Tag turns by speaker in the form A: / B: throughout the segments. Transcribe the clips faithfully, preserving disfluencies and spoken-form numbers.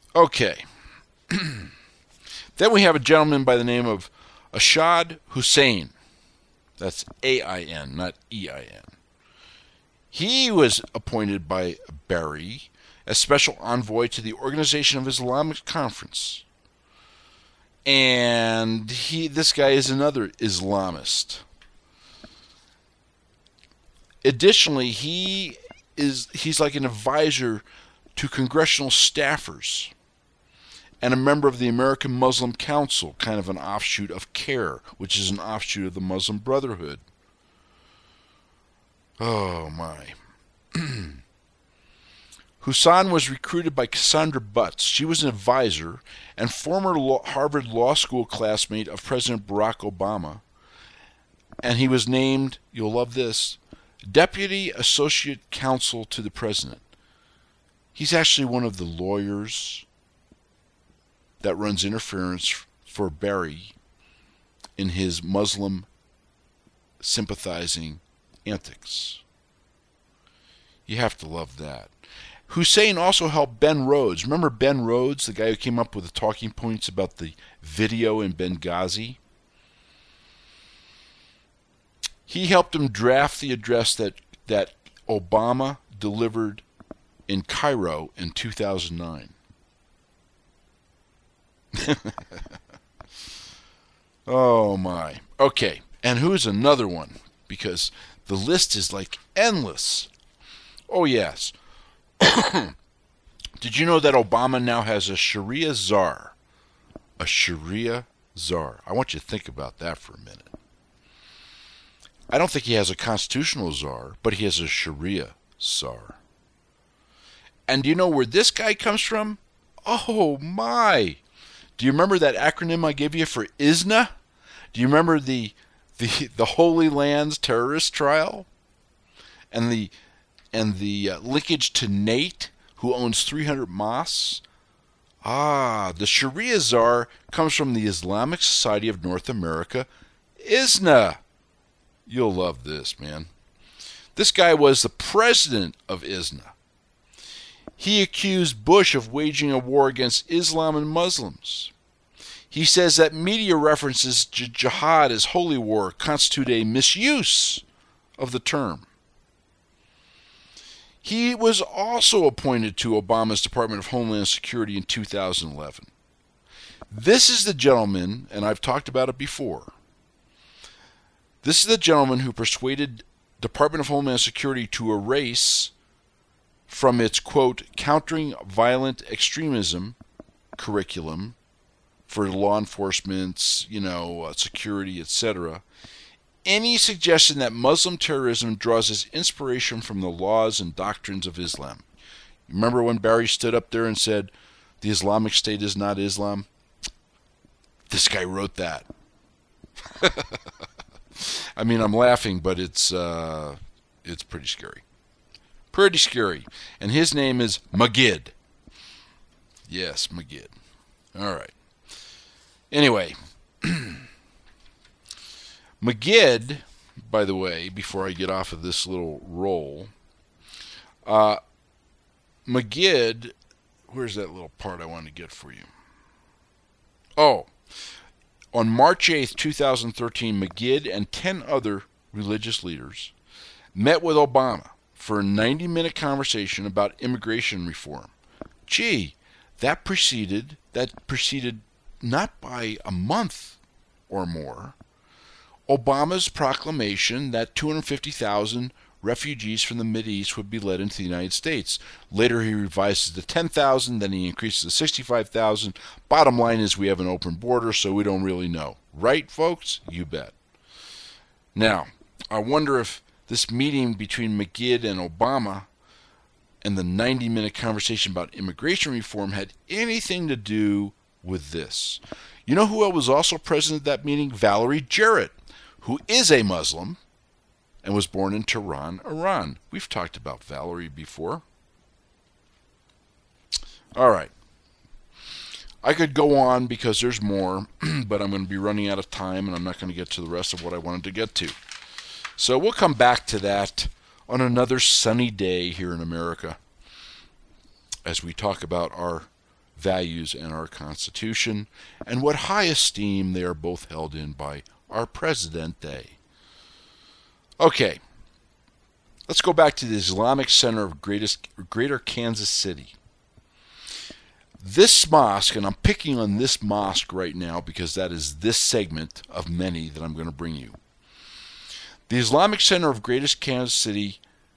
A: Okay. Then we have a gentleman by the name of Ashad Hussein. That's A I N, not E I N. He was appointed by Barry as special envoy to the Organization of Islamic Conference. And he, this guy is another Islamist. Additionally, he is he's like an advisor to congressional staffers and a member of the American Muslim Council, kind of an offshoot of CARE, which is an offshoot of the Muslim Brotherhood. Oh, my. Hussein was recruited by Cassandra Butts. She was an advisor and former law, Harvard Law School classmate of President Barack Obama. And he was named, you'll love this, Deputy Associate Counsel to the President. He's actually one of the lawyers that runs interference for Barry in his Muslim sympathizing antics. You have to love that. Hussein also helped Ben Rhodes. Remember Ben Rhodes, the guy who came up with the talking points about the video in Benghazi? He helped him draft the address that, that Obama delivered in Cairo in two thousand nine. Oh my. Okay, and who's another one? Because the list is like endless. Oh yes. Did you know that Obama now has a Sharia czar? A Sharia czar. I want you to think about that for a minute. I don't think he has a constitutional czar, but he has a Sharia czar. And do you know where this guy comes from? Oh my. Do you remember that acronym I gave you for I S N A? Do you remember the the the Holy Lands terrorist trial? And the and the uh, linkage to Nate, who owns three hundred mosques? Ah, the Sharia czar comes from the Islamic Society of North America, I S N A. You'll love this, man. This guy was the president of I S N A. He accused Bush of waging a war against Islam and Muslims. He says that media references to jihad as holy war constitute a misuse of the term. He was also appointed to Obama's Department of Homeland Security in two thousand eleven. This is the gentleman, and I've talked about it before. This is the gentleman who persuaded Department of Homeland Security to erase from its, quote, countering violent extremism curriculum for law enforcement's, you know, uh, security, et cetera, any suggestion that Muslim terrorism draws its inspiration from the laws and doctrines of Islam. Remember when Barry stood up there and said, the Islamic State is not Islam? This guy wrote that. I mean, I'm laughing, but it's uh, it's pretty scary. Pretty scary. And his name is Magid. Yes, Magid. All right. Anyway, Magid, by the way, before I get off of this little roll, uh, Magid, where's that little part I wanted to get for you? Oh, on March eighth, twenty thirteen, Magid and ten other religious leaders met with Obama for a ninety-minute conversation about immigration reform. Gee, that preceded that preceded not by a month or more Obama's proclamation that two hundred fifty thousand refugees from the Mideast would be led into the United States. Later he revises to ten thousand, then he increases to sixty-five thousand. Bottom line is we have an open border, so we don't really know. Right, folks? You bet. Now, I wonder if this meeting between Magid and Obama and the ninety-minute conversation about immigration reform had anything to do with this. You know who was also present at that meeting? Valerie Jarrett, who is a Muslim and was born in Tehran, Iran. We've talked about Valerie before. All right. I could go on because there's more, but I'm going to be running out of time and I'm not going to get to the rest of what I wanted to get to. So we'll come back to that on another sunny day here in America as we talk about our values and our Constitution, and what high esteem they are both held in by our Presidente. Okay, let's go back to the Islamic Center of Greatest, Greater Kansas City. This mosque, and I'm picking on this mosque right now because that is this segment of many that I'm going to bring you. The Islamic Center of Greatest Kansas City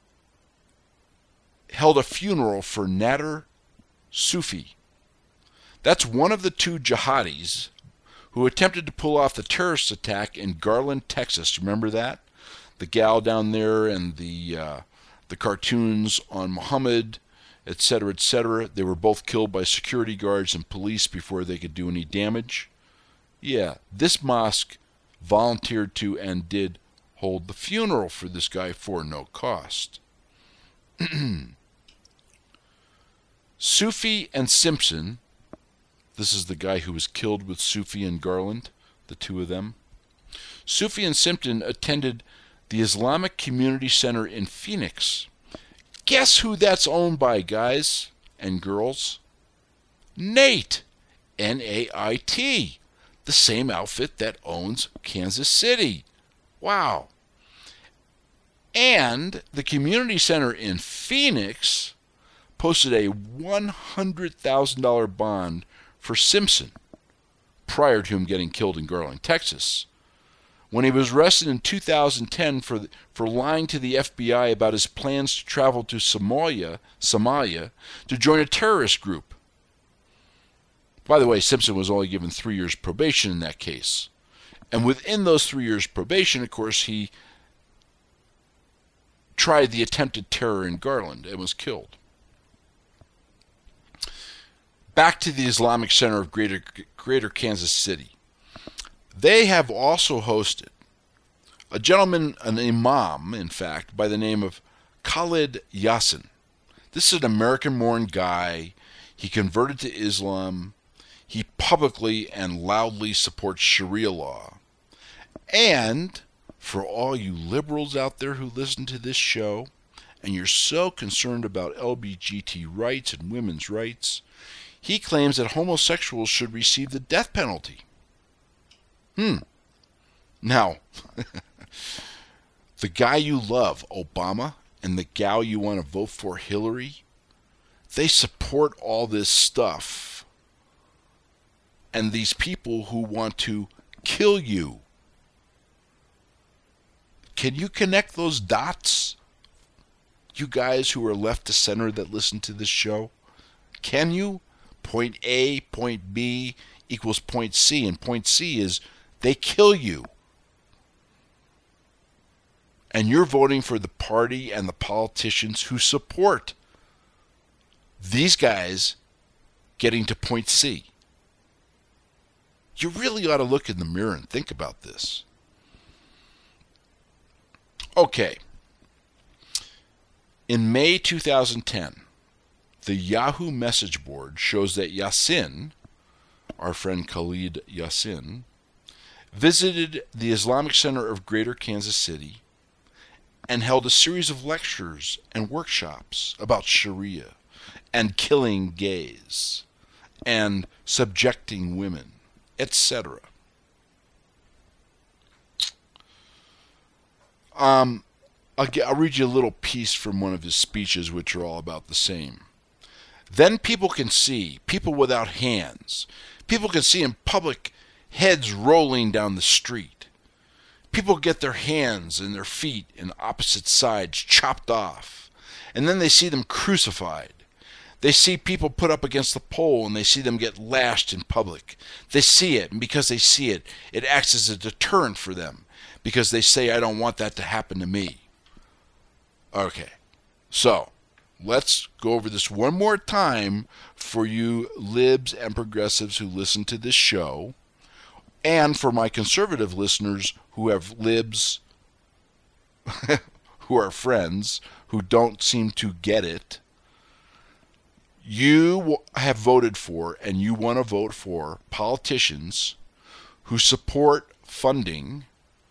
A: held a funeral for Nader Sufi. That's one of the two jihadis who attempted to pull off the terrorist attack in Garland, Texas. Remember that? The gal down there and the uh, the cartoons on Muhammad, et cetera, et cetera. They were both killed by security guards and police before they could do any damage. Yeah, this mosque volunteered to and did hold the funeral for this guy for no cost. Sufi and Simpson, this is the guy who was killed with Sufi and Garland, the two of them. Sufi and Simpson attended the Islamic Community Center in Phoenix. Guess who that's owned by, guys and girls? Nate, N A I T, the same outfit that owns Kansas City. Wow. And the Community Center in Phoenix posted a one hundred thousand dollars bond for Simpson prior to him getting killed in Garland, Texas. When he was arrested in two thousand ten for for lying to the F B I about his plans to travel to Somalia, Somalia to join a terrorist group. By the way, Simpson was only given three years probation in that case. And within those three years probation, of course, he tried the attempted terror in Garland and was killed. Back to the Islamic Center of Greater, Greater Kansas City. They have also hosted a gentleman, an imam, in fact, by the name of Khalid Yassin. This is an American-born guy. He converted to Islam. He publicly and loudly supports Sharia law. And for all you liberals out there who listen to this show, and you're so concerned about L G B T rights and women's rights, he claims that homosexuals should receive the death penalty. Hmm. Now, the guy you love, Obama, and the gal you want to vote for, Hillary, they support all this stuff. And these people who want to kill you. Can you connect those dots? You guys who are left to center that listen to this show? Can you? Point A, point B equals point C, and point C is they kill you. And you're voting for the party and the politicians who support these guys getting to point C. You really ought to look in the mirror and think about this. Okay. In May two thousand ten, the Yahoo message board shows that Yassin, our friend Khalid Yassin, visited the Islamic Center of Greater Kansas City and held a series of lectures and workshops about Sharia and killing gays and subjecting women, et cetera. Um, I'll, get, I'll read you a little piece from one of his speeches, which are all about the same. Then people can see, people without hands. People can see in public heads rolling down the street. People get their hands and their feet in opposite sides chopped off. And then they see them crucified. They see people put up against the pole and they see them get lashed in public. They see it, and because they see it, it acts as a deterrent for them. Because they say, I don't want that to happen to me. Okay, so let's go over this one more time for you libs and progressives who listen to this show, and for my conservative listeners who have libs who are friends who don't seem to get it. You have voted for and you want to vote for politicians who support funding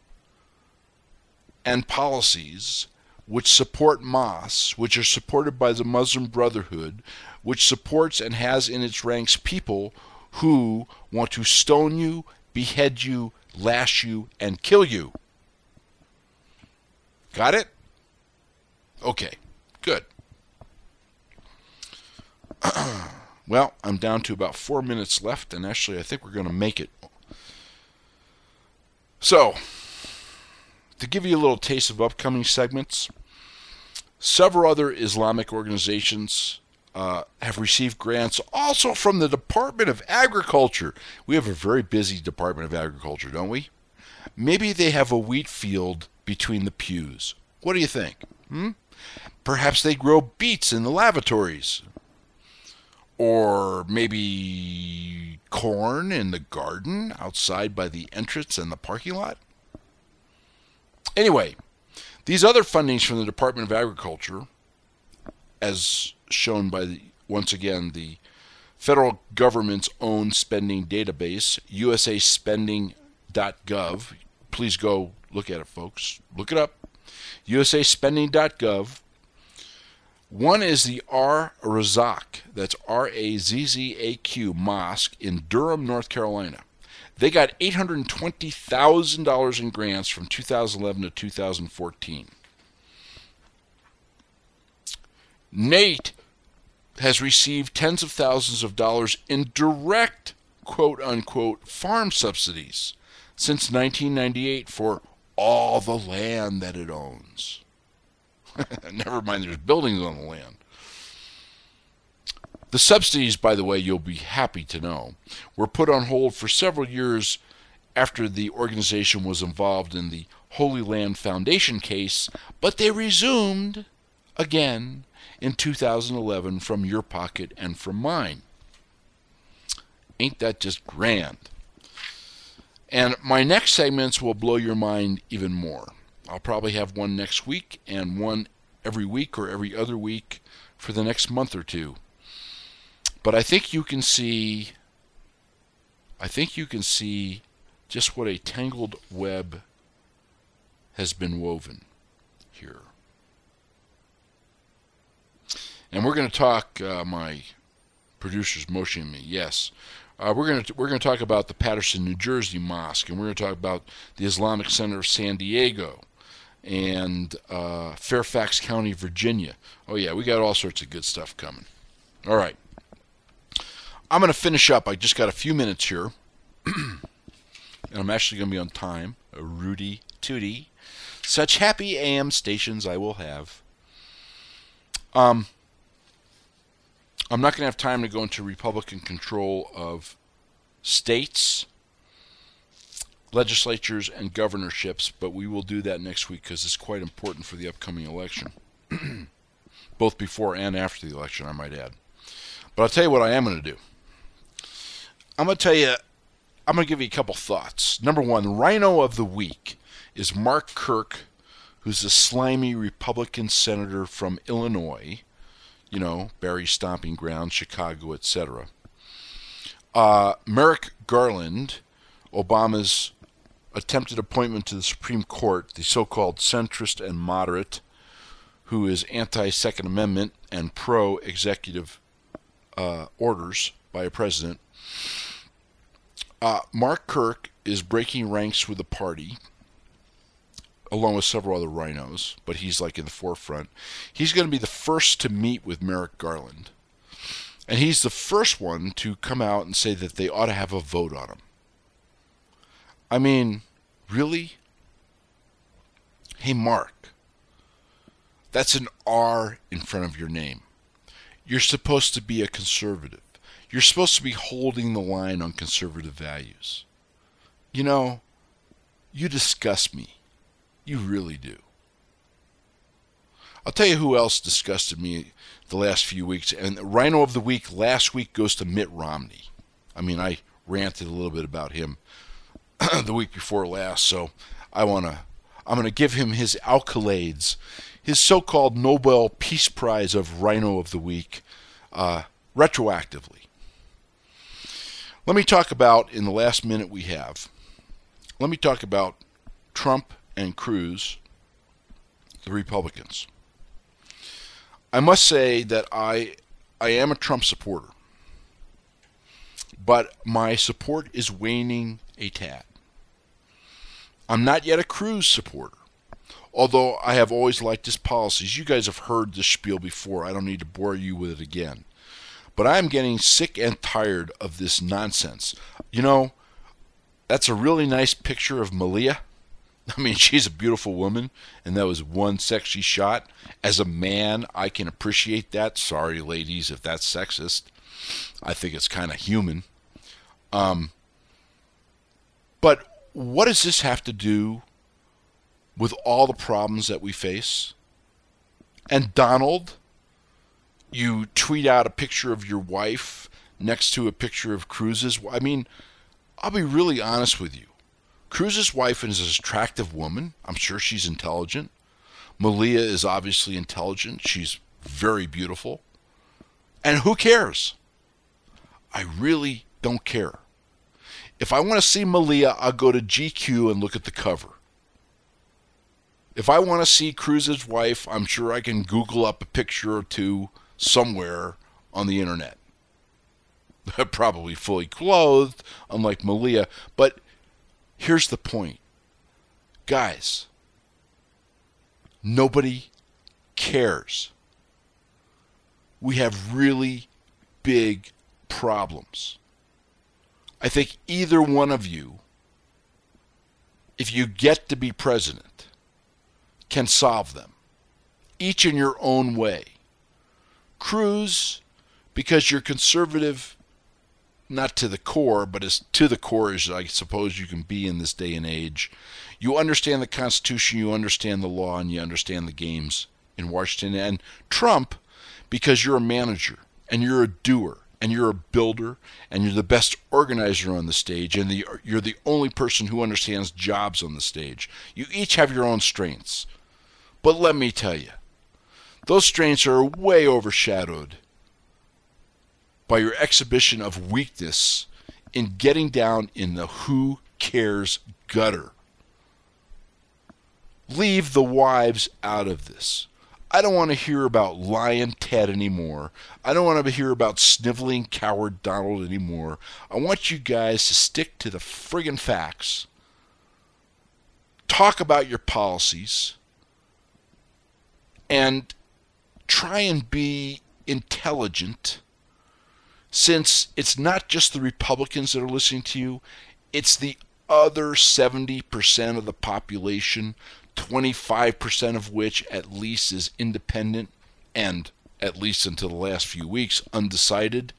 A: and policies which support mosques, which are supported by the Muslim Brotherhood, which supports and has in its ranks people who want to stone you, behead you, lash you, and kill you. Got it? Okay, good. Well, I'm down to about four minutes left, and actually I think we're going to make it. So, to give you a little taste of upcoming segments, several other Islamic organizations uh, have received grants also from the Department of Agriculture. We have a very busy Department of Agriculture, don't we? Maybe they have a wheat field between the pews. What do you think? Hmm? Perhaps they grow beets in the lavatories. Or maybe corn in the garden outside by the entrance and the parking lot. Anyway, these other fundings from the Department of Agriculture, as shown by, the, once again, the federal government's own spending database, U S A spending dot gov. Please go look at it, folks. Look it up. U S A spending dot gov. One is the Ar-Razzaq, that's R A Z Z A Q Mosque in Durham, North Carolina. They got eight hundred twenty thousand dollars in grants from two thousand eleven to two thousand fourteen. Nate has received tens of thousands of dollars in direct, quote-unquote, farm subsidies since nineteen ninety-eight for all the land that it owns. Never mind, there's buildings on the land. The subsidies, by the way, you'll be happy to know, were put on hold for several years after the organization was involved in the Holy Land Foundation case, but they resumed again in two thousand eleven from your pocket and from mine. Ain't that just grand? And my next segments will blow your mind even more. I'll probably have one next week and one every week or every other week for the next month or two. But I think you can see, I think you can see just what a tangled web has been woven here. And we're going to talk, uh, my producer's motioning me, yes. Uh, we're going to we're going to talk about the Patterson, New Jersey mosque, and we're going to talk about the Islamic Center of San Diego, and uh, Fairfax County, Virginia. Oh yeah, we got all sorts of good stuff coming. All right. I'm going to finish up. I just got a few minutes here. And I'm actually going to be on time. A Rudy Tooty. Such happy A M stations I will have. Um, I'm not going to have time to go into Republican control of states, legislatures, and governorships, but we will do that next week because it's quite important for the upcoming election. Both before and after the election, I might add. But I'll tell you what I am going to do. I'm going to tell you, I'm going to give you a couple thoughts. Number one, the Rhino of the Week is Mark Kirk, who's a slimy Republican senator from Illinois, you know, Barry's stomping ground, Chicago, et cetera. Uh, Merrick Garland, Obama's attempted appointment to the Supreme Court, the so-called centrist and moderate, who is anti-Second Amendment and pro-executive uh, orders by a president. Uh, Mark Kirk is breaking ranks with the party, along with several other rhinos, but he's like in the forefront. He's going to be the first to meet with Merrick Garland. And he's the first one to come out and say that they ought to have a vote on him. I mean, really? Hey, Mark, that's an R in front of your name. You're supposed to be a conservative. You're supposed to be holding the line on conservative values. You know, you disgust me. You really do. I'll tell you who else disgusted me the last few weeks. And the Rhino of the Week last week goes to Mitt Romney. I mean, I ranted a little bit about him the week before last, so I want to, I'm going to give him his accolades, his so-called Nobel Peace Prize of Rhino of the Week, uh, retroactively. Let me talk about, in the last minute we have, let me talk about Trump and Cruz, the Republicans. I must say that I I am a Trump supporter. But my support is waning a tad. I'm not yet a Cruz supporter, although I have always liked his policies. You guys have heard this spiel before. I don't need to bore you with it again. But I'm getting sick and tired of this nonsense. You know, that's a really nice picture of Malia. I mean, she's a beautiful woman, and that was one sexy shot. As a man, I can appreciate that. Sorry, ladies, if that's sexist. I think it's kind of human. Um, but what does this have to do with all the problems that we face? And Donald, you tweet out a picture of your wife next to a picture of Cruz's. I mean, I'll be really honest with you. Cruz's wife is an attractive woman. I'm sure she's intelligent. Malia is obviously intelligent. She's very beautiful. And who cares? I really don't care. If I want to see Malia, I'll go to G Q and look at the cover. If I want to see Cruz's wife, I'm sure I can Google up a picture or two somewhere on the internet. Probably fully clothed, unlike Malia. But here's the point. Guys, nobody cares. We have really big problems. I think either one of you, if you get to be president, can solve them, each in your own way. Cruz, because you're conservative, not to the core, but as to the core as I suppose you can be in this day and age. You understand the Constitution, you understand the law, and you understand the games in Washington. And Trump, because you're a manager, and you're a doer, and you're a builder, and you're the best organizer on the stage, and the, you're the only person who understands jobs on the stage. You each have your own strengths. But let me tell you, those strengths are way overshadowed by your exhibition of weakness in getting down in the who cares gutter. Leave the wives out of this. I don't want to hear about lying Ted anymore. I don't want to hear about sniveling coward Donald anymore. I want you guys to stick to the friggin' facts. Talk about your policies. And try and be intelligent, since it's not just the Republicans that are listening to you, it's the other seventy percent of the population, twenty-five percent of which at least is independent and, at least until the last few weeks, undecided.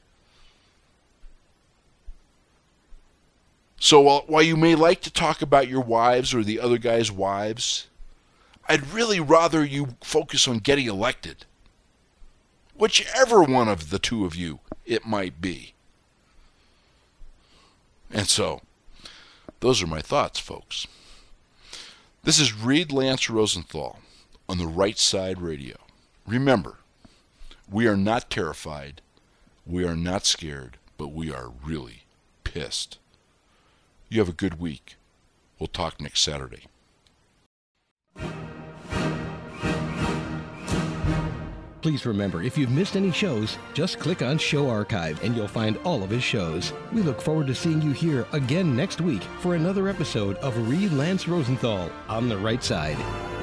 A: So while, while you may like to talk about your wives or the other guy's wives, I'd really rather you focus on getting elected. Whichever one of the two of you it might be. And so, those are my thoughts, folks. This is Reed Lance Rosenthal on the Right Side Radio. Remember, we are not terrified, we are not scared, but we are really pissed. You have a good week. We'll talk next Saturday.
B: Please remember, if you've missed any shows, just click on Show Archive and you'll find all of his shows. We look forward to seeing you here again next week for another episode of Reed Lance Rosenthal on the Right Side.